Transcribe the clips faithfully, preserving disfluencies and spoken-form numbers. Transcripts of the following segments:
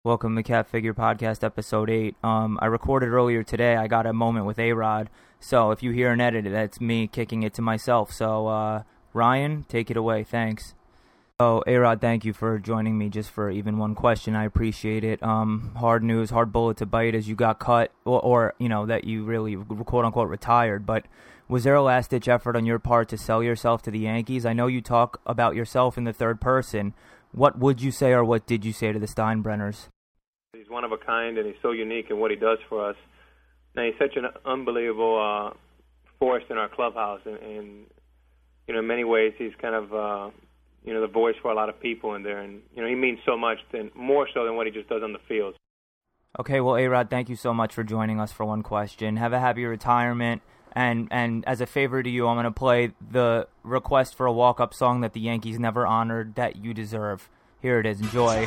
Welcome to Cat Figure Podcast, Episode eight. Um, I recorded earlier today. I got a moment with A-Rod. So if you hear an edit, that's me kicking it to myself. So, uh, Ryan, take it away. Thanks. So, A-Rod, thank you for joining me just for even one question. I appreciate it. Um, hard news, hard bullet to bite as you got cut, or, or you know, that you really, quote-unquote, retired. But was there a last-ditch effort on your part to sell yourself to the Yankees? I know you talk about yourself in the third person. What would you say or what did you say to the Steinbrenners? He's one of a kind, and he's so unique in what he does for us. Now, he's such an unbelievable uh, force in our clubhouse, and, and you know, in many ways, he's kind of uh, you know the voice for a lot of people in there, and you know, he means so much, than, more so than what he just does on the field. Okay, well, A-Rod, thank you so much for joining us for one question. Have a happy retirement, and and as a favor to you, I'm going to play the request for a walk-up song that the Yankees never honored that you deserve. Here it is. Enjoy.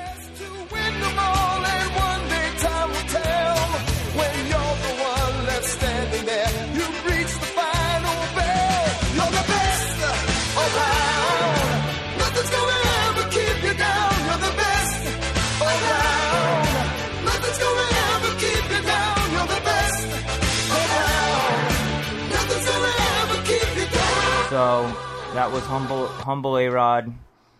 So that was humble, humble A-Rod.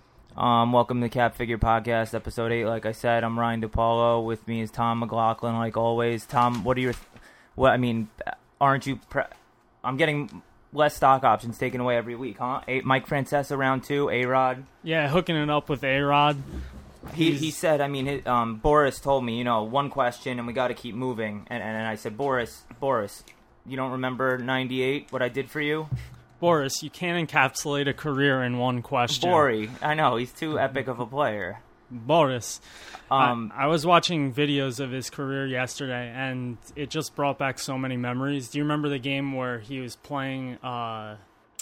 Um, welcome to the Cap Figure Podcast, Episode eight. Like I said, I'm Ryan DiPaolo. With me is Tom McLaughlin, like always. Tom, what are your? What I mean, aren't you? Pre- I'm getting less stock options taken away every week, huh? A- Mike Francesa, round two. A-Rod. Yeah, hooking it up with A-Rod. He he said, I mean, his, um, Boris told me, you know, one question and we got to keep moving. And, and and I said, Boris, Boris, you don't remember ninety-eight? What I did for you? Boris, you can't encapsulate a career in one question. Bori, I know, he's too epic of a player. Boris. Um, I, I was watching videos of his career yesterday, and it just brought back so many memories. Do you remember the game where he was playing, uh,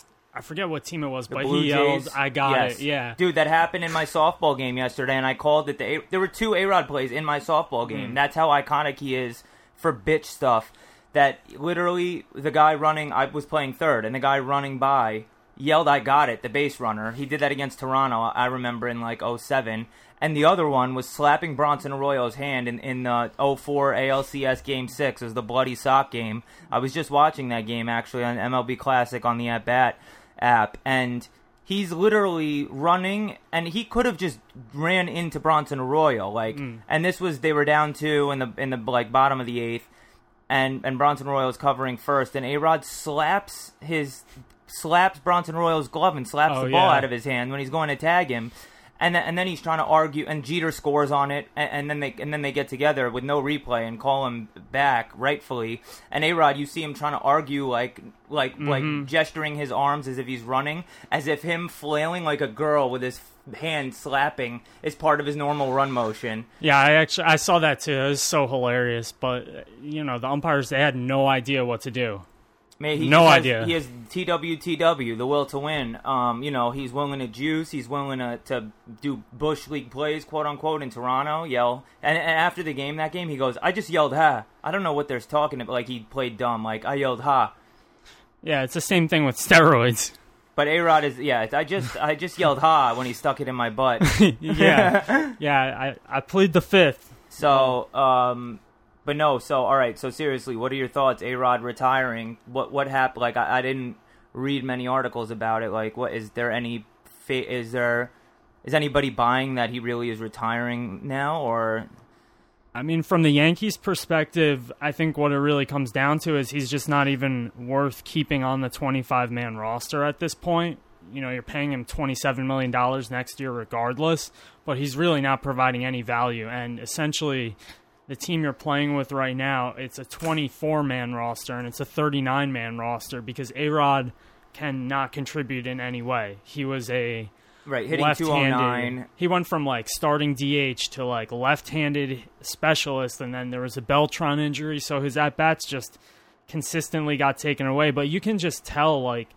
I forget what team it was, but Blue he yelled, Jays? I got Yes. it, yeah. Dude, that happened in my softball game yesterday, and I called it the A- there were two A-Rod plays in my softball game. Mm. That's how iconic he is for bitch stuff. That literally the guy running, I was playing third, and the guy running by yelled, I got it, the base runner. He did that against Toronto, I remember, in like oh seven. And the other one was slapping Bronson Arroyo's hand in, in the oh four A L C S Game six. It was the Bloody Sock game. I was just watching that game, actually, on M L B Classic on the At Bat app, and he's literally running, and he could have just ran into Bronson Arroyo, like, mm. and this was, they were down two in the, in the like bottom of the eighth. And and Bronson Arroyo's covering first, and A-Rod slaps his slaps Bronson Arroyo's glove and slaps oh, the ball yeah. out of his hand when he's going to tag him, and then, and then he's trying to argue, and Jeter scores on it, and, and then they and then they get together with no replay and call him back rightfully. And A-Rod, you see him trying to argue like like mm-hmm. like gesturing his arms as if he's running, as if him flailing like a girl with his hand slapping is part of his normal run motion. Yeah, I actually I saw that too. It was so hilarious, but you know, the umpires, they had no idea what to do. Man, he no has, idea. He has T W T W, the will to win. Um, you know, he's willing to juice. He's willing to, to do Bush League plays, quote unquote, in Toronto. Yell, and, and after the game, that game, he goes, "I just yelled ha." I don't know what they're talking about. Like he played dumb. Like I yelled ha. Yeah, it's the same thing with steroids. But A-Rod is, yeah, I just I just yelled ha when he stuck it in my butt. yeah, yeah, I, I plead the fifth. So, um, but no, so, all right, so seriously, what are your thoughts, A-Rod retiring? What what happened? Like, I, I didn't read many articles about it. Like, what, is there any, fa- is there, is anybody buying that he really is retiring now, or... I mean, from the Yankees' perspective, I think what it really comes down to is he's just not even worth keeping on the twenty-five man roster at this point. You know, you're paying him twenty-seven million dollars next year regardless, but he's really not providing any value. And essentially, the team you're playing with right now, it's a twenty-four man roster, and it's a thirty-nine man roster because A-Rod cannot contribute in any way. He was a... Right, hitting two oh nine. He went from, like, starting D H to, like, left-handed specialist, and then there was a Beltran injury, so his at-bats just consistently got taken away. But you can just tell, like,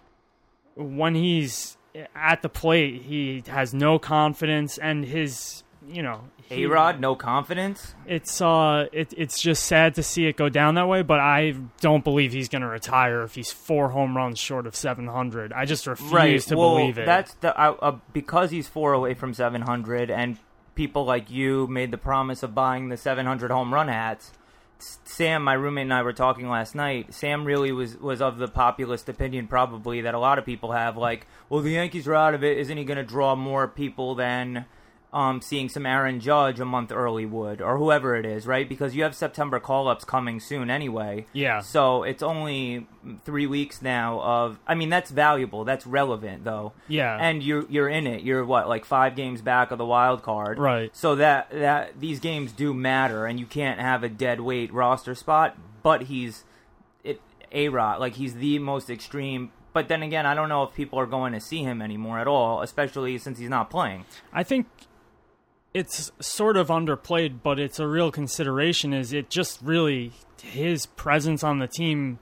when he's at the plate, he has no confidence, and his, you know... He, A-Rod, no confidence? It's uh, it, it's just sad to see it go down that way, but I don't believe he's going to retire if he's four home runs short of seven hundred. I just refuse right. to well, believe it. That's the, uh, uh, because he's four away from seven hundred, and people like you made the promise of buying the seven hundred home run hats. Sam, my roommate, and I were talking last night. Sam really was, was of the populist opinion probably that a lot of people have, like, well, the Yankees are out of it. Isn't he going to draw more people than um, seeing some Aaron Judge a month early would, or whoever it is, right? Because you have September call-ups coming soon anyway. Yeah. So it's only three weeks now of, I mean, that's valuable. That's relevant, though. Yeah. And you're you're in it. You're, what, like five games back of the wild card. Right. So that, that these games do matter, and you can't have a dead weight roster spot, but he's it A-Rod. Like, he's the most extreme. But then again, I don't know if people are going to see him anymore at all, especially since he's not playing. I think it's sort of underplayed, but it's a real consideration. Is it just really his presence on the team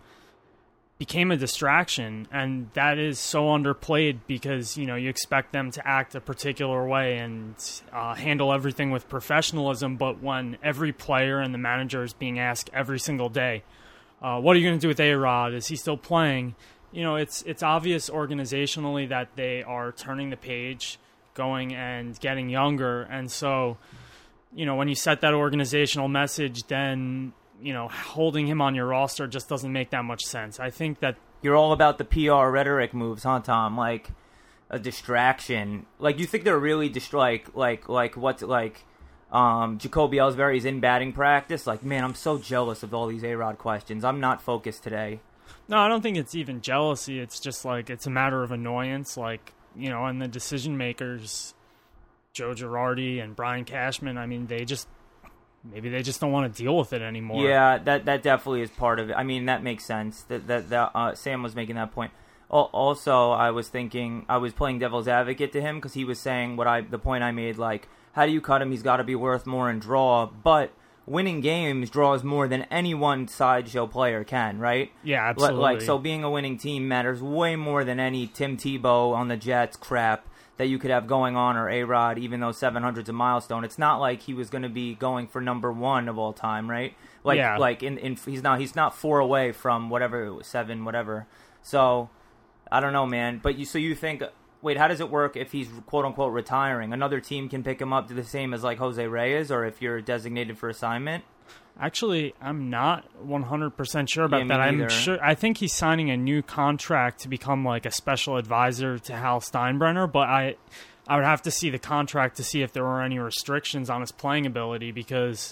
became a distraction, and that is so underplayed because, you know, you expect them to act a particular way and uh, handle everything with professionalism, but when every player and the manager is being asked every single day, uh, what are you going to do with A-Rod? Is he still playing? You know, it's it's obvious organizationally that they are turning the page, going and getting younger. And so, you know, when you set that organizational message, then, you know, holding him on your roster just doesn't make that much sense. I think that you're all about the P R rhetoric moves, huh, Tom? Like a distraction. Like, you think they're really dist- like like like what's like um, Jacoby Ellsbury's in batting practice? Like, man, I'm so jealous of all these A-Rod questions. I'm not focused today. No, I don't think it's even jealousy. It's just like it's a matter of annoyance. Like, you know, and the decision makers, Joe Girardi and Brian Cashman, I mean, they just, maybe they just don't want to deal with it anymore. Yeah, that that definitely is part of it. I mean, that makes sense. That that, that uh, Sam was making that point. Also, I was thinking, I was playing devil's advocate to him because he was saying what I, the point I made, like, how do you cut him? He's got to be worth more in draw, but winning games draws more than any one sideshow player can, right? Yeah, absolutely. Like, so being a winning team matters way more than any Tim Tebow on the Jets crap that you could have going on, or A-Rod, even though seven hundred's a milestone. It's not like he was going to be going for number one of all time, right? Like, yeah. like in, in he's not he's not four away from whatever it was, seven, whatever. So I don't know, man. But you so you think, wait, how does it work if he's quote unquote retiring? Another team can pick him up to the same as like Jose Reyes, or if you're designated for assignment? Actually, I'm not one hundred percent sure about Yeah, me that. I'm neither. sure. I think he's signing a new contract to become like a special advisor to Hal Steinbrenner, but I I would have to see the contract to see if there were any restrictions on his playing ability, because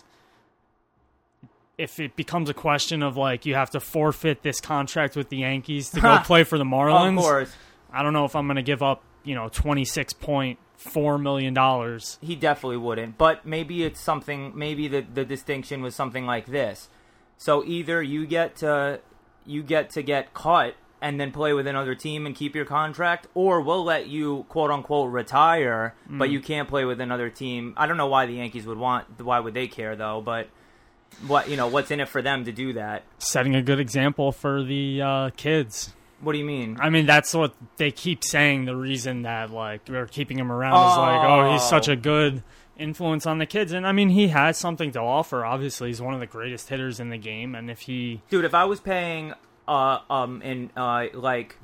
if it becomes a question of like you have to forfeit this contract with the Yankees to go play for the Marlins, Of course. I don't know if I'm going to give up, you know, twenty-six point four million dollars. He definitely wouldn't. But maybe it's something, maybe the, the distinction was something like this. So either you get to you get to get cut and then play with another team and keep your contract, or we'll let you quote unquote retire, mm. but you can't play with another team. I don't know why the Yankees would want, why would they care though, but what, you know, what's in it for them to do that? Setting a good example for the uh, kids. What do you mean? I mean, that's what they keep saying. The reason that, like, we're keeping him around oh. is like, oh, he's such a good influence on the kids. And, I mean, he has something to offer. Obviously, he's one of the greatest hitters in the game. And if he... Dude, if I was paying, uh, um, in, uh, like,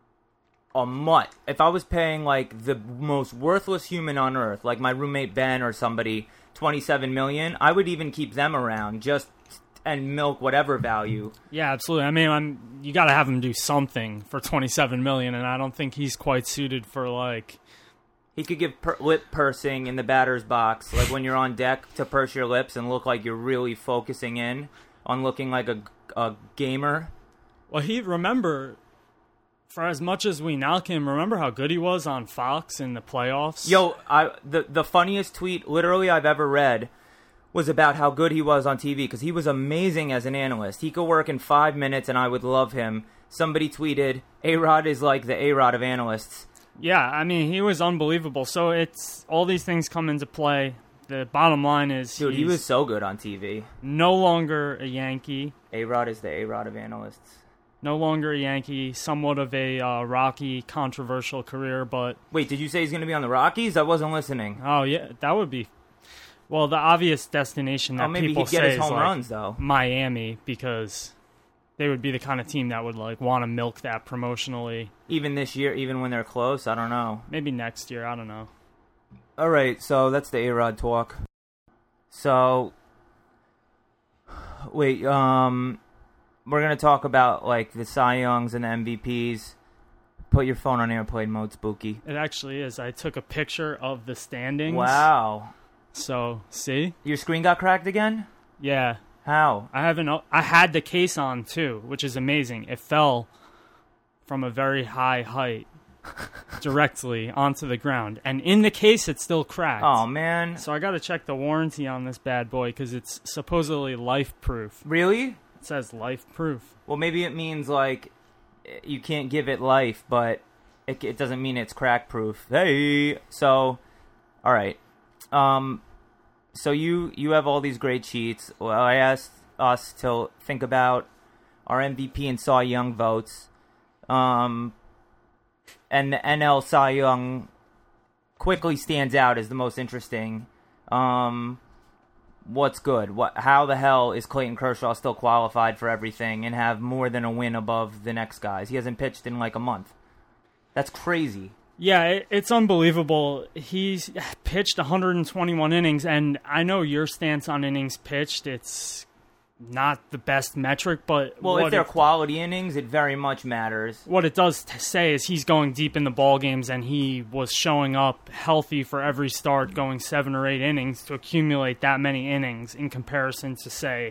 a mutt, if I was paying, like, the most worthless human on earth, like my roommate Ben or somebody, twenty-seven million dollars, I would even keep them around just... and milk whatever value. Yeah, absolutely. I mean, I'm, you got to have him do something for twenty-seven million dollars, and I don't think he's quite suited for, like... He could give per- lip pursing in the batter's box, like when you're on deck, to purse your lips and look like you're really focusing in on looking like a, a gamer. Well, he, remember, for as much as we knock him, remember how good he was on Fox in the playoffs? Yo, I the, the funniest tweet literally I've ever read was about how good he was on T V, because he was amazing as an analyst. He could work in five minutes and I would love him. Somebody tweeted, A-Rod is like the A-Rod of analysts. Yeah, I mean, he was unbelievable. So it's all these things come into play. The bottom line is, dude, he was so good on T V. No longer a Yankee. A-Rod is the A-Rod of analysts. No longer a Yankee. Somewhat of a uh, rocky, controversial career, but... Wait, did you say he's going to be on the Rockies? I wasn't listening. Oh, yeah, that would be... Well, the obvious destination that oh, maybe people he'd get say his home is like runs, though. Miami, because they would be the kind of team that would like want to milk that promotionally. Even this year, even when they're close, I don't know. Maybe next year, I don't know. All right, so that's the A-Rod talk. So, wait, um, we're going to talk about, like, the Cy Youngs and the M V Ps. Put your phone on airplane mode, Spooky. It actually is. I took a picture of the standings. Wow. So, see? Your screen got cracked again? Yeah. How? I haven't. I had the case on, too, which is amazing. It fell from a very high height directly onto the ground. And in the case, it's still cracked. Oh, man. So I got to check the warranty on this bad boy because it's supposedly life-proof. Really? It says life-proof. Well, maybe it means, like, you can't give it life, but it, it doesn't mean it's crack-proof. Hey! So, all right. Um, so you, you have all these great cheats. Well, I asked us to think about our M V P and Cy Young votes. Um, and the N L Cy Young quickly stands out as the most interesting. Um, what's good? What? How the hell is Clayton Kershaw still qualified for everything and have more than a win above the next guys? He hasn't pitched in like a month. That's crazy. Yeah, it, it's unbelievable. He's pitched one hundred twenty-one innings, and I know your stance on innings pitched. It's not the best metric, but well, if they're it, quality innings, it very much matters. What it does t- say is he's going deep in the ball games, and he was showing up healthy for every start, going seven or eight innings to accumulate that many innings in comparison to, say,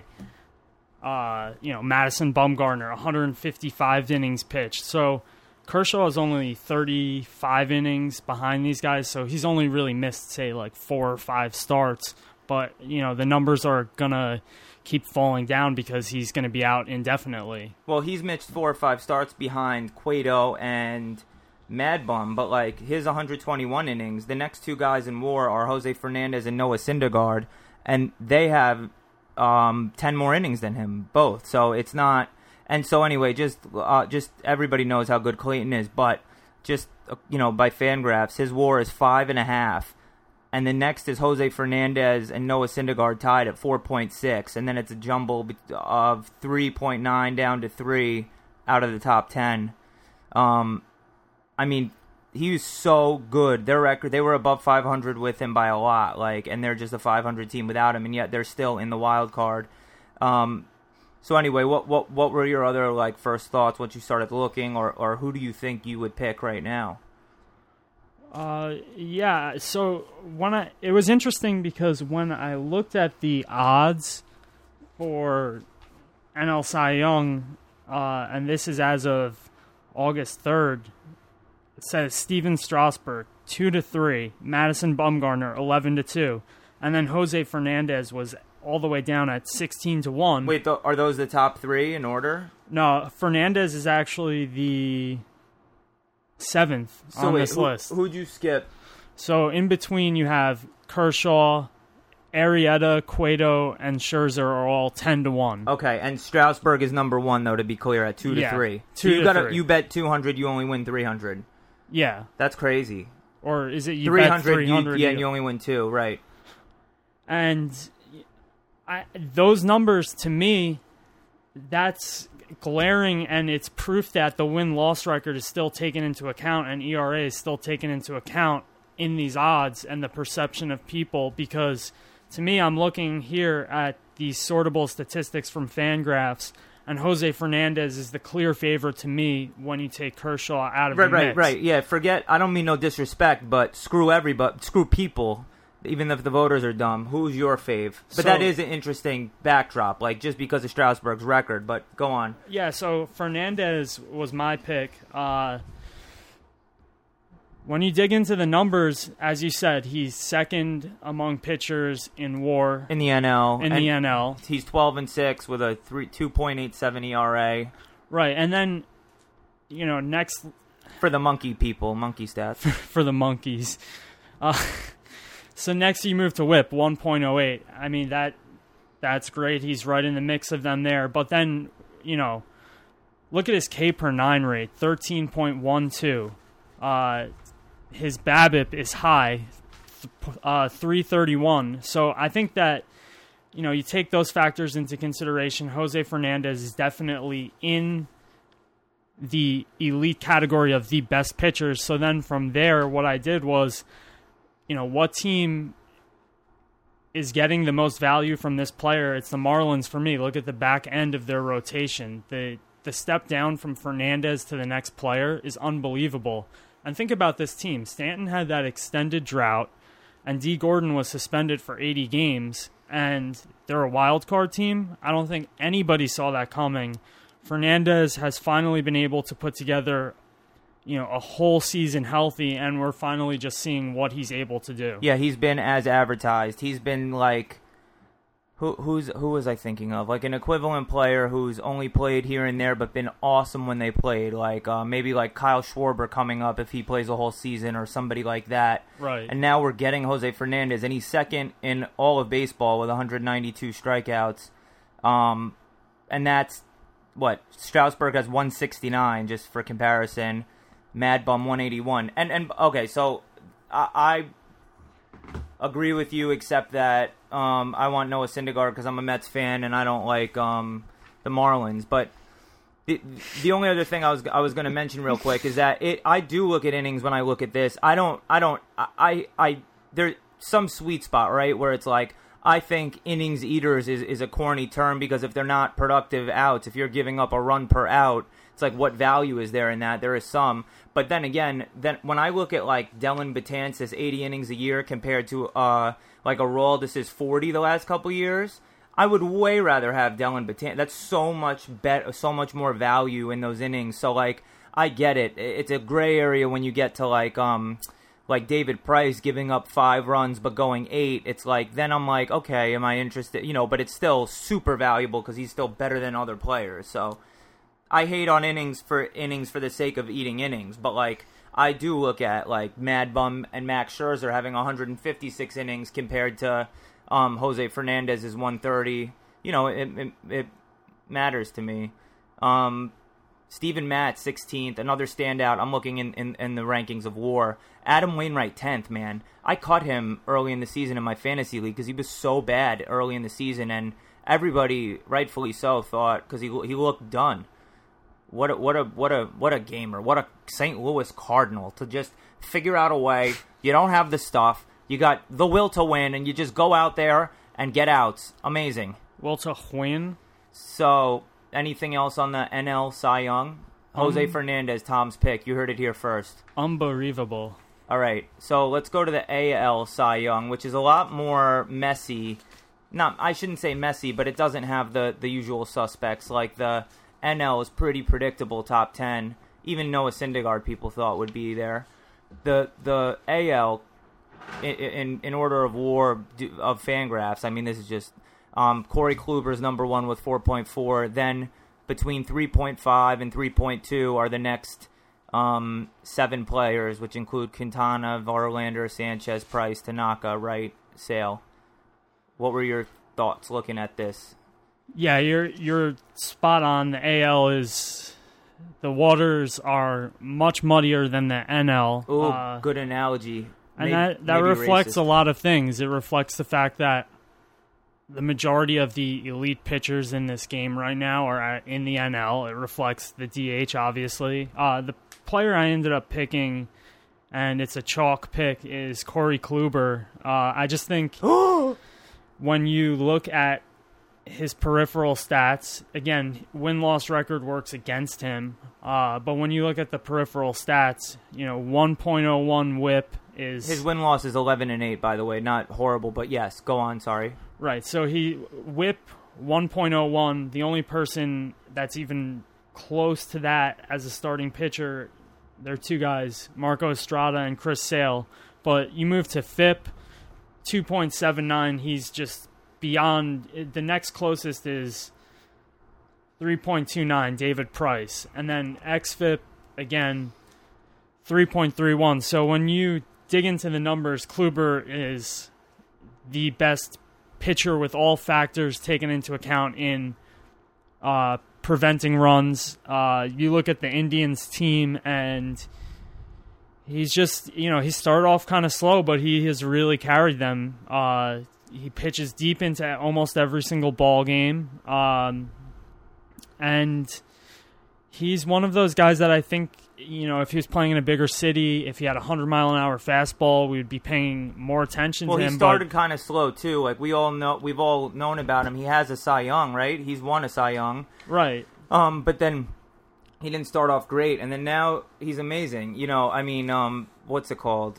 uh, you know, Madison Bumgarner, one hundred fifty-five innings pitched. So Kershaw is only thirty-five innings behind these guys, so he's only really missed, say, like four or five starts. But, you know, the numbers are going to keep falling down because he's going to be out indefinitely. Well, he's missed four or five starts behind Cueto and Mad Bum, but like his one hundred twenty-one innings, the next two guys in WAR are Jose Fernandez and Noah Syndergaard, and they have um, ten more innings than him, both. So it's not. And so anyway, just uh, just everybody knows how good Clayton is, but just uh, you know by Fangraphs, his WAR is five and a half. And the next is Jose Fernandez and Noah Syndergaard tied at four point six. And then it's a jumble of three point nine down to three out of the top ten. Um, I mean, he was so good. Their record, they were above five hundred with him by a lot. Like, and they're just a five hundred team without him, and yet they're still in the wild card. Um, so anyway, what what what were your other like first thoughts once you started looking, or or who do you think you would pick right now? Uh, yeah, so when I, it was interesting because when I looked at the odds for N L Cy Young, uh, and this is as of August third, it says Steven Strasburg, two to three, Madison Bumgarner, eleven to two, and then Jose Fernandez was all the way down at sixteen to one. Wait, th- are those the top three in order? No, Fernandez is actually the seventh so on wait, this who, list. Who'd you skip? So in between you have Kershaw, Arrieta, Cueto, and Scherzer are all ten to one. Okay, and Strasburg is number one though, to be clear, at two yeah, to three. Two so you to gotta three. you bet two hundred, you only win three hundred. Yeah, that's crazy. Or is it you three bet hundred? three hundred? You, yeah, and you only win two, right? And I, those numbers to me, that's glaring, and it's proof that the win-loss record is still taken into account and E R A is still taken into account in these odds and the perception of people, because to me, I'm looking here at these sortable statistics from Fangraphs, and Jose Fernandez is the clear favorite to me when you take Kershaw out of right, the right, mix. Right, right, yeah, forget, I don't mean no disrespect, but screw everybody, screw people. Even if the voters are dumb, who's your fave? But so, that is an interesting backdrop, like just because of Strasburg's record. But go on. Yeah, so Fernandez was my pick. Uh, when you dig into the numbers, as you said, he's second among pitchers in WAR in the N L. In the N L, he's twelve and six with a three two point eight seven E R A. Right, and then you know next for the monkey people, monkey stats for the monkeys. Uh, So next you move to whip, one point oh eight. I mean, that that's great. He's right in the mix of them there. But then, you know, look at his K per nine rate, thirteen point one two. Uh, his BABIP is high, uh, three thirty-one. So I think that, you know, you take those factors into consideration. Jose Fernandez is definitely in the elite category of the best pitchers. So then from there, what I did was you know, what team is getting the most value from this player? It's the Marlins for me. Look at the back end of their rotation. The the step down from Fernandez to the next player is unbelievable. And think about this team. Stanton had that extended drought, and D. Gordon was suspended for eighty games, and they're a wild card team. I don't think anybody saw that coming. Fernandez has finally been able to put together, you know, a whole season healthy, and we're finally just seeing what he's able to do. Yeah, he's been as advertised. He's been like, who who's who was I thinking of? Like an equivalent player who's only played here and there, but been awesome when they played. Like uh, maybe like Kyle Schwarber coming up if he plays a whole season, or somebody like that. Right. And now we're getting Jose Fernandez, and he's second in all of baseball with one hundred ninety-two strikeouts. Um, and that's what Strasburg has one sixty-nine, just for comparison. Mad Bum one eighty-one. And and okay, so I, I agree with you, except that um, I want Noah Syndergaard because I'm a Mets fan and I don't like um, the Marlins. But the the only other thing I was I was going to mention real quick is that it I do look at innings when I look at this. I don't I don't I I, I there's some sweet spot, right, where it's like I think innings eaters is, is a corny term, because if they're not productive outs, if you're giving up a run per out, it's like, what value is there in that? There is some. But then again, then when I look at like Dellin Betances, eighty innings a year compared to uh like Aroldis' forty the last couple years, I would way rather have Dellin Betances. That's so much bet, so much more value in those innings. So like, I get it. It's a gray area when you get to like um like David Price giving up five runs but going eight. It's like, then I'm like, okay, am I interested? You know, but it's still super valuable because he's still better than other players. So I hate on innings for innings for the sake of eating innings, but like I do look at like Mad Bum and Max Scherzer having one hundred fifty-six innings compared to um, Jose Fernandez's one thirty. You know, it it, it matters to me. Um, Steven Matz, sixteenth, another standout. I'm looking in, in, in the rankings of WAR. Adam Wainwright, tenth, man. I caught him early in the season in my fantasy league because he was so bad early in the season, and everybody, rightfully so, thought, because he he looked done. What a, what a what a what a gamer! What a Saint Louis Cardinal to just figure out a way. You don't have the stuff. You got the will to win, and you just go out there and get outs. Amazing. Will to win. So, anything else on the N L Cy Young? Jose um, Fernandez, Tom's pick. You heard it here first. Unbelievable. All right, so let's go to the A L Cy Young, which is a lot more messy. Not, I shouldn't say messy, but it doesn't have the the usual suspects like the N L is pretty predictable top ten. Even Noah Syndergaard people thought would be there. The the A L, in in, in order of war of Fangraphs, I mean, this is just um, Corey Kluber's number one with four point four. Then between three point five and three point two are the next um, seven players, which include Quintana, Verlander, Sanchez, Price, Tanaka, Wright, Sale. What were your thoughts looking at this? Yeah, you're you're spot on. The A L is, the waters are much muddier than the N L. Ooh, uh, good analogy. And maybe, that, that reflects racist. a lot of things. It reflects the fact that the majority of the elite pitchers in this game right now are in the N L. It reflects the D H, obviously. Uh, the player I ended up picking, and it's a chalk pick, is Corey Kluber. Uh, I just think when you look at his peripheral stats, again, win-loss record works against him. Uh, but when you look at the peripheral stats, you know, one point oh one whip is... His win-loss is eleven and eight, by the way. Not horrible, but yes. Go on, sorry. Right, so he whip one point oh one. The only person that's even close to that as a starting pitcher, there are two guys, Marco Estrada and Chris Sale. But you move to F I P, two point seven nine. He's just beyond. The next closest is three point two nine, David Price. And then X F I P, again, three point three one. So when you dig into the numbers, Kluber is the best pitcher with all factors taken into account in uh, preventing runs. Uh, you look at the Indians team, and he's just, you know, he started off kind of slow, but he has really carried them. Uh, he pitches deep into almost every single ball game. Um, and he's one of those guys that I think you know, if he was playing in a bigger city, if he had a hundred mile an hour fastball, we would be paying more attention well, to him. Well, he started kind of slow too. Like we all know, we've all known about him. He has a Cy Young, right? He's won a Cy Young, right? Um, but then he didn't start off great, and then now he's amazing. You know, I mean, um, what's it called?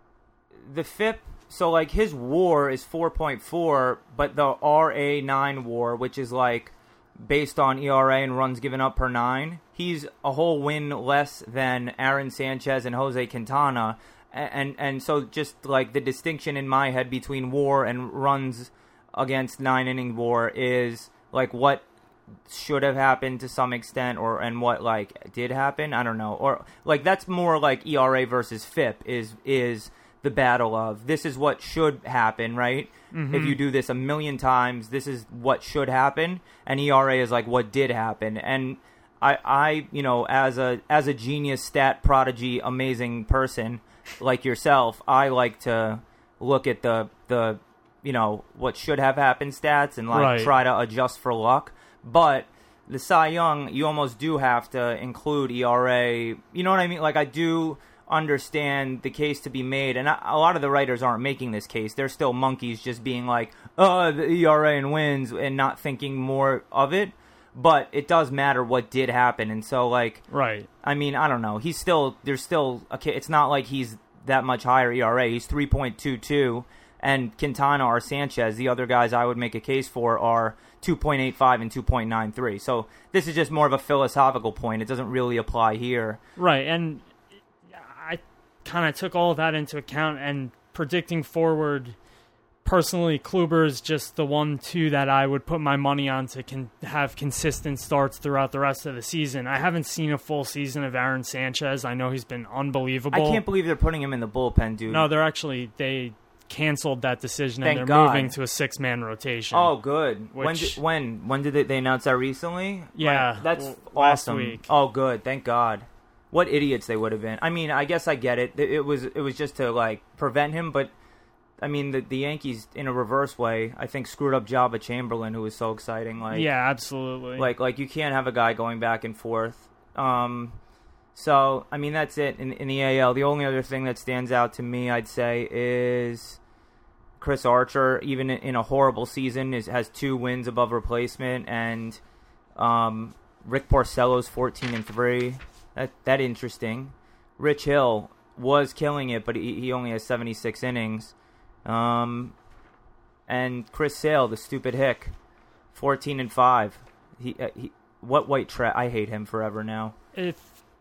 The F I P. So like his WAR is four point four, but the R A nine WAR, which is like based on E R A and runs given up per nine, he's a whole win less than Aaron Sanchez and Jose Quintana. And, and and so just like the distinction in my head between WAR and runs against nine inning WAR is like what should have happened to some extent, or and what like did happen. I don't know, or like that's more like E R A versus F I P is is the battle of this is what should happen, right? Mm-hmm. If you do this a million times, this is what should happen, and E R A is like what did happen. And I, I, you know, as a as a genius, stat prodigy, amazing person like yourself, I like to look at the the you know what should have happened stats and like right. try to adjust for luck. But the Cy Young, you almost do have to include E R A. You know what I mean? Like I do understand the case to be made, and a lot of the writers aren't making this case. They're still monkeys just being like, oh, the E R A and wins, and not thinking more of it. But it does matter what did happen, and so like, right. I mean, I don't know. He's still there's still okay. It's not like he's that much higher E R A. He's three point two two, and Quintana or Sanchez, the other guys I would make a case for, are two point eight five and two point nine three. So this is just more of a philosophical point. It doesn't really apply here, right? And I kind of took all of that into account, and predicting forward, personally, Kluber's just the one, two that I would put my money on to con- have consistent starts throughout the rest of the season. I haven't seen a full season of Aaron Sanchez. I know he's been unbelievable. I can't believe they're putting him in the bullpen, dude. No, they're actually, they canceled that decision, Thank and they're God. moving to a six-man rotation. Oh, good. Which, when did, when when did they, they announce that recently? Yeah, like, that's well, awesome. last week. Oh, good. Thank God. What idiots they would have been. I mean, I guess I get it. It, it was it was just to like prevent him, but I mean, the the Yankees in a reverse way, I think screwed up Jabba Chamberlain, who was so exciting. Like, yeah, absolutely. Like like you can't have a guy going back and forth. Um, so I mean, that's it in in the A L. The only other thing that stands out to me, I'd say, is Chris Archer, even in a horrible season, is has two wins above replacement, and um, Rick Porcello's fourteen and three. That that interesting. Rich Hill was killing it, but he, he only has seventy-six innings. Um, and Chris Sale, the stupid hick, fourteen and five. He uh, he. What white trash? I hate him forever now. If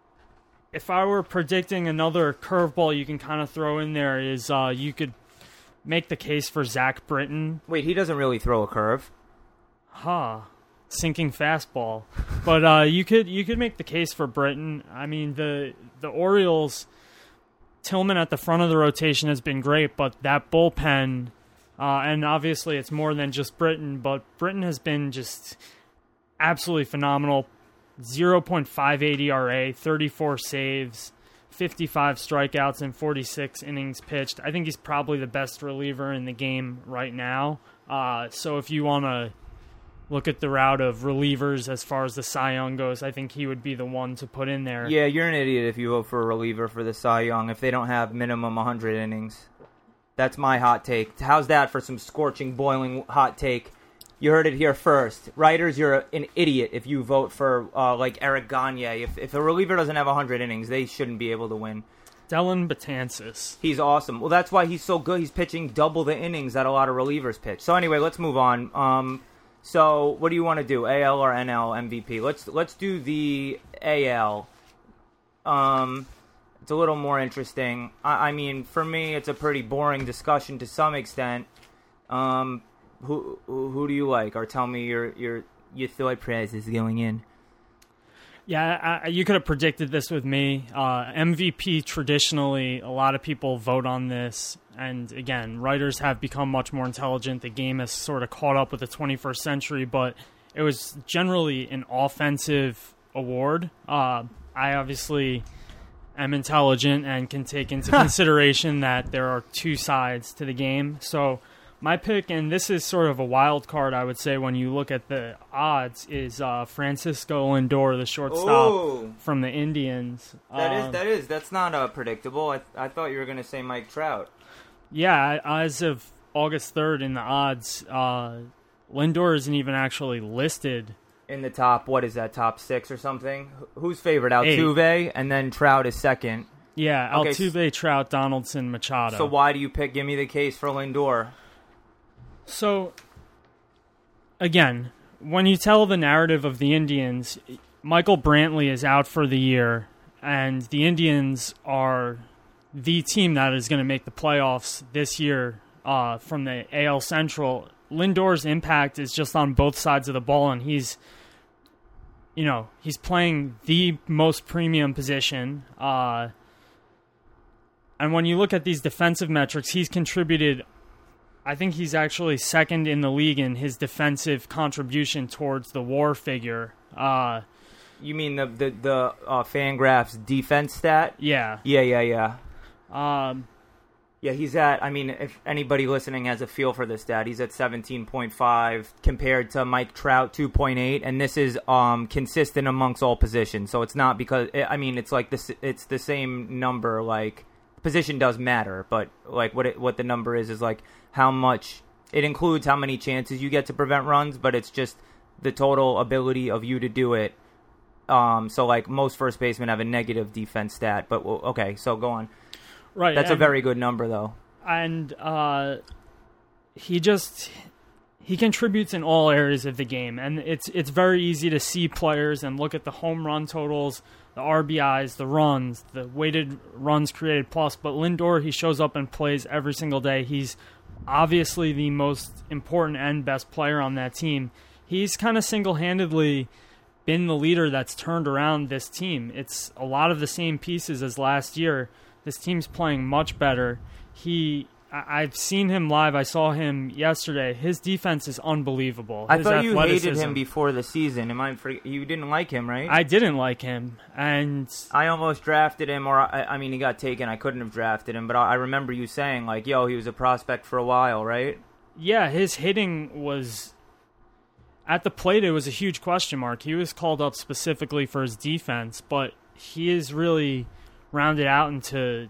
if I were predicting another curveball, you can kind of throw in there is uh, you could make the case for Zach Britton. Wait, he doesn't really throw a curve. Huh. Sinking fastball. But uh, you could you could make the case for Britton. I mean, the the Orioles, Tillman at the front of the rotation has been great, but that bullpen, uh, and obviously it's more than just Britton, but Britton has been just absolutely phenomenal. zero point five eight E R A, thirty-four saves, fifty-five strikeouts, and forty-six innings pitched. I think he's probably the best reliever in the game right now. Uh, so if you want to look at the route of relievers as far as the Cy Young goes, I think he would be the one to put in there. Yeah, you're an idiot if you vote for a reliever for the Cy Young if they don't have minimum one hundred innings. That's my hot take. How's that for some scorching, boiling hot take? You heard it here first. Writers, you're an idiot if you vote for uh, like Eric Gagne. If if a reliever doesn't have one hundred innings, they shouldn't be able to win. Dellin Betances. He's awesome. Well, that's why he's so good. He's pitching double the innings that a lot of relievers pitch. So anyway, let's move on. Um, so what do you want to do, A L or N L M V P? Let's let's do the A L. Um, it's a little more interesting. I, I mean, for me, it's a pretty boring discussion to some extent. Um, who who, who do you like? Or tell me your your your thought process going in. Yeah, I, you could have predicted this with me. Uh, M V P, traditionally, a lot of people vote on this. And again, writers have become much more intelligent. The game has sort of caught up with the twenty-first century, but it was generally an offensive award. Uh, I obviously am intelligent and can take into consideration that there are two sides to the game. So My pick, and this is sort of a wild card, I would say, when you look at the odds, is uh, Francisco Lindor, the shortstop Ooh. from the Indians. That um, is that is that's not uh, predictable. I I thought you were going to say Mike Trout. Yeah, as of August third in the odds, uh, Lindor isn't even actually listed. In the top, what is that, top six or something? Who's favorite? Altuve, Eight. And then Trout is second. Yeah, Okay, Altuve, s- Trout, Donaldson, Machado. So why do you pick? Give me the case for Lindor. So, again, when you tell the narrative of the Indians, Michael Brantley is out for the year, and the Indians are the team that is going to make the playoffs this year uh, from the A L Central. Lindor's impact is just on both sides of the ball, and he's, you know, he's playing the most premium position. Uh, and when you look at these defensive metrics, he's contributed. I think he's actually second in the league in his defensive contribution towards the WAR figure. Uh, You mean the the the uh, Fangraphs defense stat? yeah. Yeah, yeah, yeah. Um, Yeah, he's at, I mean, if anybody listening has a feel for this stat, he's at seventeen point five compared to Mike Trout, two point eight, and this is um, consistent amongst all positions. So it's not because, I mean, it's like this, it's the same number, like, position does matter, but, like, what it, what the number is is, like, how much, it includes how many chances you get to prevent runs, but it's just the total ability of you to do it. Um, so, like, most first basemen have a negative defense stat, but, well, okay, so go on. right. That's a and- very good number, though. and uh, he just he contributes in all areas of the game, and it's it's very easy to see players and look at the home run totals, the R B Is, the runs, the weighted runs created plus. But Lindor, he shows up and plays every single day. He's obviously the most important and best player on that team. He's kind of single-handedly been the leader that's turned around this team. It's a lot of the same pieces as last year. This team's playing much better. He, I, I've seen him live. I saw him yesterday. His defense is unbelievable. I His thought you hated athleticism- him before the season. Am I? For, you didn't like him, right? I didn't like him, and I almost drafted him, or I, I mean, he got taken. I couldn't have drafted him, but I, I remember you saying, like, "Yo, he was a prospect for a while, right?" yeah, his hitting was at the plate. It was a huge question mark. He was called up specifically for his defense, but he is really rounded out into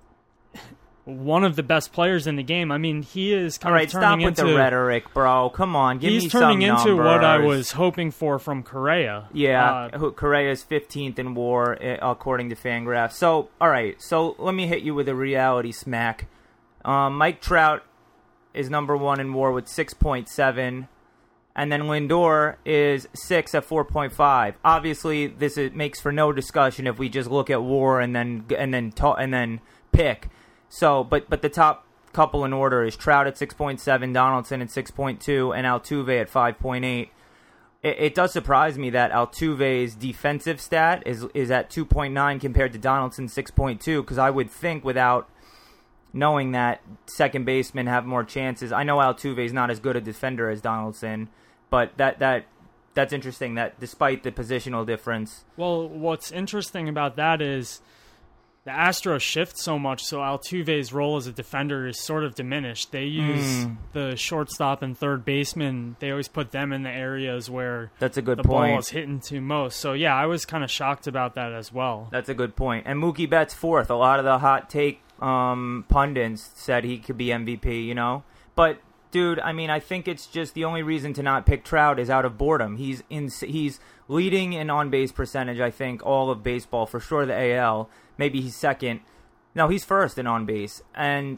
one of the best players in the game. I mean, he is kind All right, of turning stop with into the rhetoric, bro. Come on, give he's me turning some into numbers. what I was hoping for from Correa. Yeah, Uh, who Correa's fifteenth in WAR uh, according to Fangraphs. So, all right, so let me hit you with a reality smack. Um, Mike Trout is number one in WAR with six point seven, and then Lindor is six at four point five. Obviously, this is, makes for no discussion if we just look at WAR and then and then ta- and then pick. So, but but the top couple in order is Trout at six point seven, Donaldson at six point two, and Altuve at five point eight. It, it does surprise me that Altuve's defensive stat is is at two point nine compared to Donaldson's six point two, because I would think, without knowing that, second basemen have more chances. I know Altuve's not as good a defender as Donaldson, but that that that's interesting that despite the positional difference. Well, what's interesting about that is the Astros shift so much, so Altuve's role as a defender is sort of diminished. They use Mm. the shortstop and third baseman. They always put them in the areas where That's a good the point. ball is hitting to most. So, yeah, I was kind of shocked about that as well. That's a good point. And Mookie Betts fourth. A lot of the hot take um, pundits said he could be M V P, you know? But, dude, I mean, I think it's just the only reason to not pick Trout is out of boredom. He's in, he's leading in on-base percentage, I think, all of baseball, for sure the A L. Maybe he's second. No, he's first in on-base. And,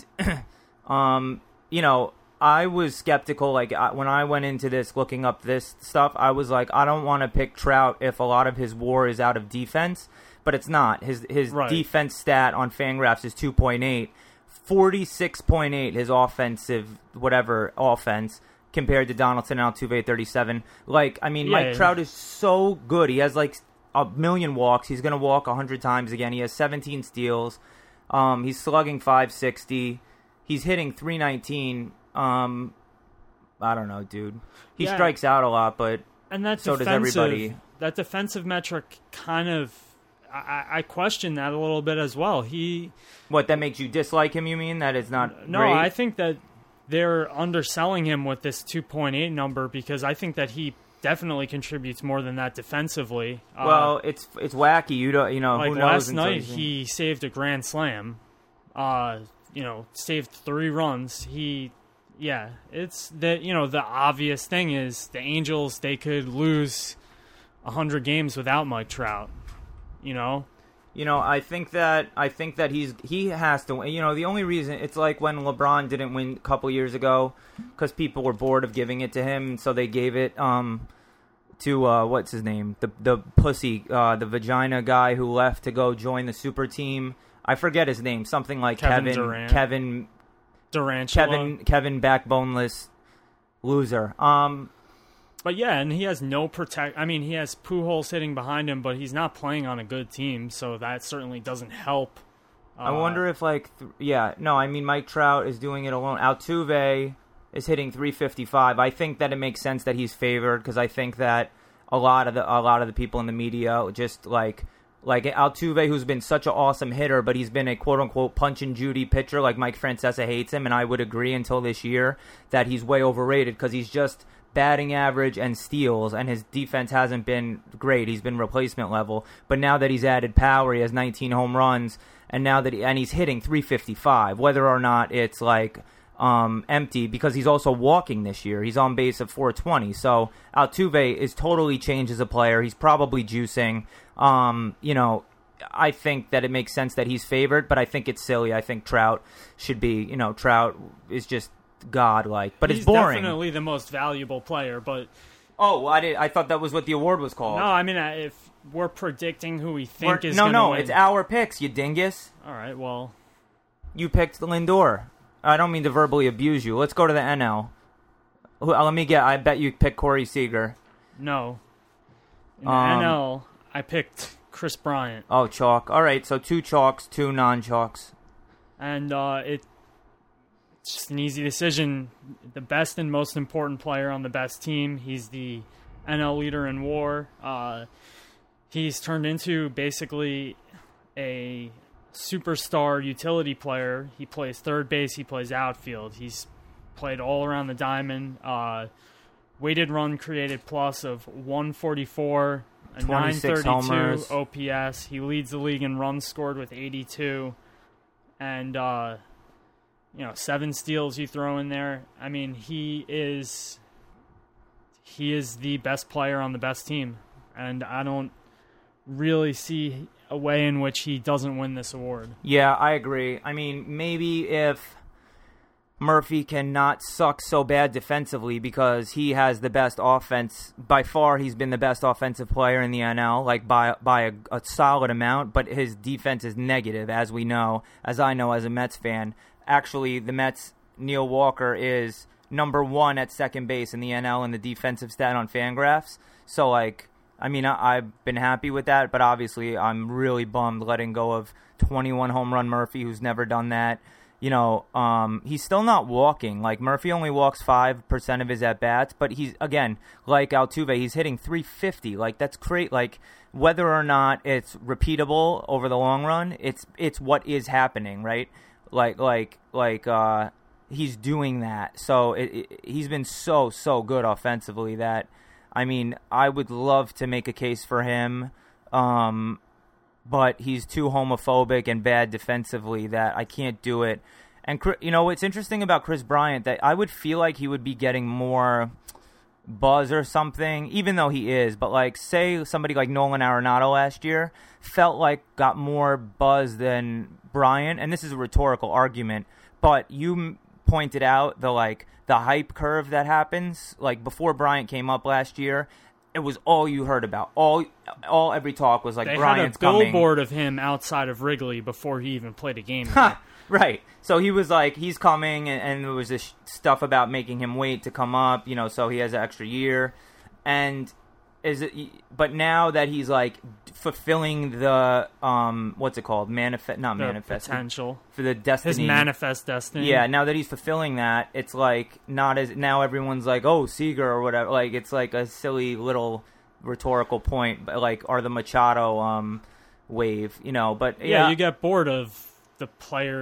um, you know, I was skeptical. Like, I, when I went into this, looking up this stuff, I was like, I don't want to pick Trout if a lot of his WAR is out of defense. But it's not. His his Right. defense stat on Fangraphs is two point eight. forty-six point eight his offensive, whatever, offense, compared to Donaldson and Altuve, thirty-seven. Like, I mean, Yeah, Mike yeah. Trout is so good. He has, like, a million walks. He's going to walk one hundred times again. He has seventeen steals. Um, he's slugging five sixty. He's hitting three nineteen. Um, I don't know, dude. He Yeah. strikes out a lot, but And that so does defensive, everybody. That defensive metric kind of, I, I question that a little bit as well. He, what, that makes you dislike him, you mean? That it's not no, great? I think that they're underselling him with this two point eight number because I think that he definitely contributes more than that defensively. Well, uh, it's it's wacky. You don't, you know, like who knows last until night you see. he saved a grand slam. Uh, you know, saved three runs. He, yeah, it's the you know the obvious thing is the Angels, they could lose a hundred games without Mike Trout. You know. You know, I think that I think that he's he has to win. You know, the only reason it's like when LeBron didn't win a couple years ago because people were bored of giving it to him, so they gave it um to uh, what's his name, the the pussy, uh, the vagina guy who left to go join the super team. I forget his name, something like Kevin Kevin Durant. Kevin Durant. Kevin Kevin backboneless loser. Um. But yeah, and he has no protect. I mean, he has Pujols hitting behind him, but he's not playing on a good team, so that certainly doesn't help. Uh, I wonder if, like, th- yeah, no, I mean, Mike Trout is doing it alone. Altuve is hitting three fifty-five. I think that it makes sense that he's favored because I think that a lot of the a lot of the people in the media just like like Altuve, who's been such an awesome hitter, but he's been a quote unquote punch and Judy pitcher. Like Mike Francesa hates him, and I would agree until this year that he's way overrated because he's just batting average and steals, and his defense hasn't been great. He's been replacement level, but now that he's added power, he has nineteen home runs, and now that he, and he's hitting three fifty-five, whether or not it's like um, empty, because he's also walking this year. He's on base of four twenty, so Altuve is totally changed as a player. He's probably juicing. Um, you know, I think that it makes sense that he's favored, but I think it's silly. I think Trout should be. You know, Trout is just godlike, but he's it's boring. Definitely the most valuable player, but oh, well, I did. I thought that was what the award was called. no, I mean uh, if we're predicting who we think We're, is no, gonna no, win. it's our picks, you dingus. All right, well, You picked Lindor. I don't mean to verbally abuse you. Let's go to the N L. Who- uh, Let me get. I bet you picked Corey Seager. no. In the Um, N L, I picked Chris Bryant, Oh, chalk. All right, so two chalks, two non-chalks. and uh, it. It's just an easy decision. The best and most important player on the best team. He's the N L leader in WAR. Uh, he's turned into basically a superstar utility player. He plays third base. He plays outfield. He's played all around the diamond. Uh, weighted run created plus of one forty-four, a nine twenty-six thirty-two homers. O P S. He leads the league in runs scored with eighty-two. And, uh, you know, seven steals you throw in there. I mean, he is he is the best player on the best team. And I don't really see a way in which he doesn't win this award. Yeah, I agree. I mean, maybe if Murphy cannot suck so bad defensively because he has the best offense. By far, he's been the best offensive player in the N L, like by by a, a solid amount, but his defense is negative, as we know, as I know as a Mets fan. Actually, the Mets, Neil Walker, is number one at second base in the N L in the defensive stat on Fangraphs. So, like, I mean, I, I've been happy with that, but obviously I'm really bummed letting go of twenty-one home run Murphy, who's never done that. You know, um, he's still not walking. Like, Murphy only walks five percent of his at-bats, but he's, again, like Altuve, he's hitting three fifty. Like, that's great. Like, whether or not it's repeatable over the long run, it's it's what is happening, right? Like, like, like, uh, he's doing that. So it, it, he's been so, so good offensively that, I mean, I would love to make a case for him, um, but he's too homophobic and bad defensively that I can't do it. And, you know, what's interesting about Chris Bryant, that I would feel like he would be getting more buzz or something, even though he is. But, like, say somebody like Nolan Arenado last year felt like got more buzz than Bryant. And this is a rhetorical argument, but you m- pointed out the, like, the hype curve that happens. Like, before Bryant came up last year, it was all you heard about. All, all every talk was like, they Bryant's had a coming. billboard of him outside of Wrigley before he even played a game. Right. So he was like, he's coming, and, and there was this stuff about making him wait to come up, you know, so he has an extra year. And is it? But now that he's like fulfilling the um, what's it called? Manifest, not The manifest. potential. For the destiny. His manifest destiny. Yeah, now that he's fulfilling that, it's like not as now everyone's like, oh, Seager or whatever. Like, it's like a silly little rhetorical point, but like, or the Machado um wave, you know. But Yeah, yeah, you get bored of the player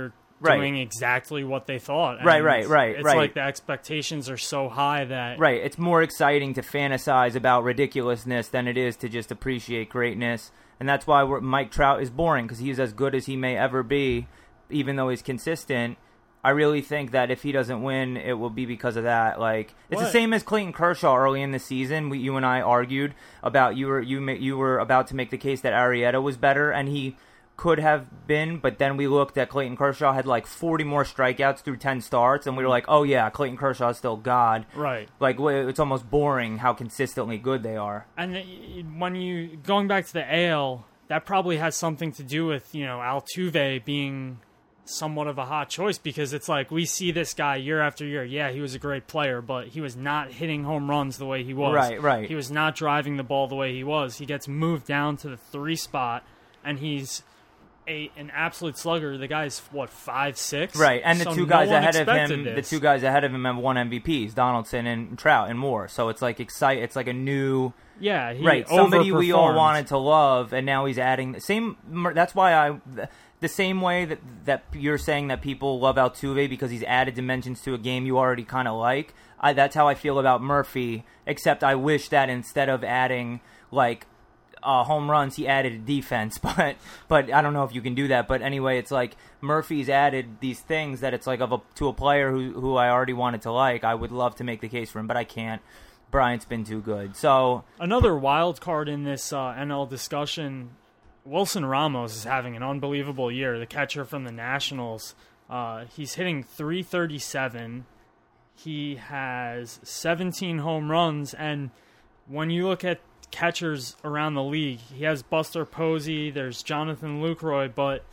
right. doing exactly what they thought. And right, right, right, It's right. like the expectations are so high that... Right, it's more exciting to fantasize about ridiculousness than it is to just appreciate greatness. And that's why we're, Mike Trout is boring, because he's as good as he may ever be, even though he's consistent. I really think that if he doesn't win, it will be because of that. Like it's What? the same as Clayton Kershaw early in the season. We, you and I argued about you were you ma- you were about to make the case that Arrieta was better, and he could have been. But then we looked at Clayton Kershaw had like forty more strikeouts through ten starts, and we were like, oh yeah, Clayton Kershaw is still God. Right. Like w- it's almost boring how consistently good they are. And when you... Going back to the A L, that probably has something to do with, you know, Altuve being... somewhat of a hot choice, because it's like we see this guy year after year. Yeah, he was a great player, but he was not hitting home runs the way he was. Right, right. He was not driving the ball the way he was. He gets moved down to the three spot, and he's a an absolute slugger. The guy's what five six, right? And the so two no guys one ahead of him, expected this. the two guys ahead of him have won M V Ps: Donaldson and Trout and Moore. So it's like excite. It's like a new. Yeah, he right. Somebody we all overperformed. wanted to love, and now he's adding the same. That's why I. The same way that, that you're saying that people love Altuve because he's added dimensions to a game you already kind of like, I, that's how I feel about Murphy, except I wish that instead of adding, like, uh, home runs, he added defense. But but I don't know if you can do that. But anyway, it's like Murphy's added these things that it's like of a, to a player who, who I already wanted to like. I would love to make the case for him, but I can't. Bryant's been too good. So another wild card in this uh, N L discussion, Wilson Ramos is having an unbelievable year, the catcher from the Nationals. Uh, he's hitting three thirty-seven. He has seventeen home runs, and when you look at catchers around the league, he has Buster Posey, there's Jonathan Lucroy, but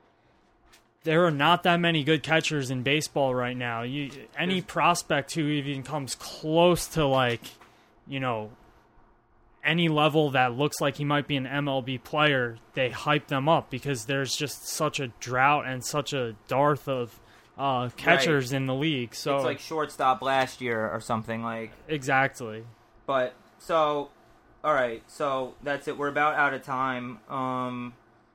there are not that many good catchers in baseball right now. You, any prospect who even comes close to, like, you know, any level that looks like he might be an M L B player, they hype them up because there's just such a drought and such a dearth of uh, catchers right. in the league. So it's like shortstop last year or something like. Exactly. But so, all right, so that's it. We're about out of time. Um,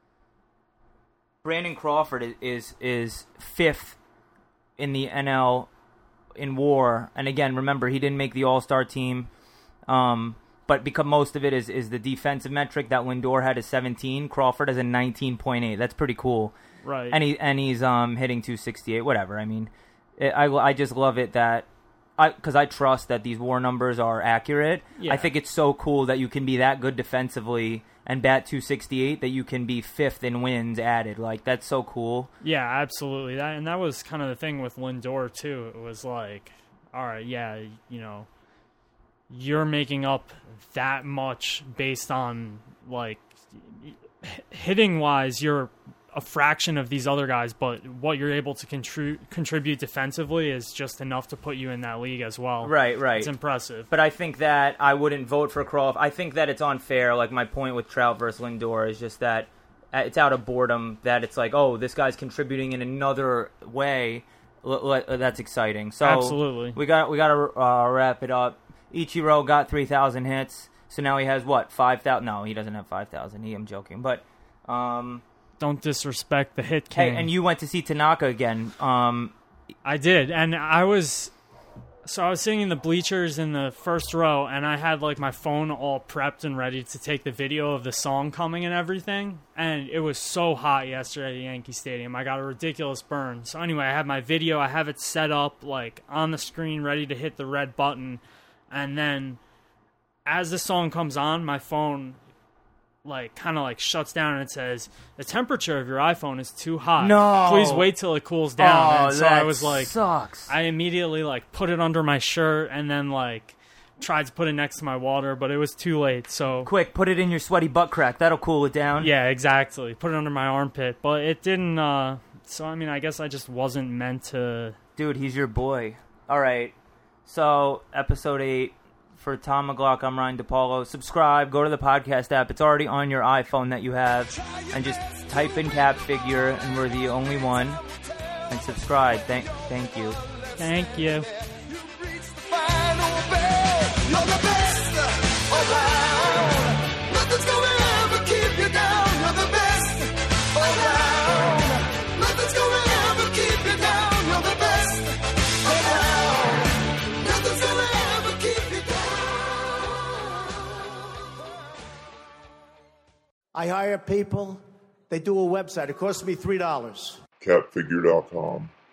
Brandon Crawford is, is is fifth in the N L in WAR, and again, remember he didn't make the All-Star team. Um, But because most of it is, is the defensive metric that Lindor had a seventeen, Crawford has a nineteen point eight. That's pretty cool. Right. And he and he's um hitting two sixty-eight. Whatever. I mean, it, I I just love it that I because I trust that these WAR numbers are accurate. Yeah. I think it's so cool that you can be that good defensively and bat two sixty-eight that you can be fifth in wins added. Like that's so cool. Yeah, absolutely. That and that was kind of the thing with Lindor too. It was like, all right, yeah, you know, you're making up that much based on, like, hitting wise, you're a fraction of these other guys, but what you're able to contri- contribute defensively is just enough to put you in that league as well. Right, right. It's impressive. But I think that I wouldn't vote for Crawford. I think that it's unfair. Like, my point with Trout versus Lindor is just that it's out of boredom that it's like, oh, this guy's contributing in another way. L- l- that's exciting. So Absolutely. We got we got to uh, wrap it up. Ichiro got three thousand hits, so now he has, what, five thousand? No, he doesn't have five thousand. He, I'm joking. But, um... don't disrespect the hit king. Hey, and you went to see Tanaka again. Um, I did, and I was... So I was sitting in the bleachers in the first row, and I had, like, my phone all prepped and ready to take the video of the song coming and everything, and it was so hot yesterday at Yankee Stadium. I got a ridiculous burn. So anyway, I have my video. I have it set up, like, on the screen, ready to hit the red button. And then, as the song comes on, my phone, like, kind of, like, shuts down and it says, the temperature of your iPhone is too hot. No. Please wait till it cools down. Oh, and so that I was like, sucks. I immediately, like, put it under my shirt and then, like, tried to put it next to my water, but it was too late, so... Quick, put it in your sweaty butt crack. That'll cool it down. Yeah, exactly. Put it under my armpit, but it didn't, uh... So, I mean, I guess I just wasn't meant to... Dude, he's your boy. All right. So, episode eight, for Tom McGlock, I'm Ryan DePaulo. Subscribe, go to the podcast app. It's already on your iPhone that you have. And just type in Cap Figure, and we're the only one. And subscribe. Thank, thank you. Thank you. Nothing's gonna ever keep you down. You're the best around. Nothing's gonna ever keep I hire people. They do a website. It costs me three dollars. cap figure dot com.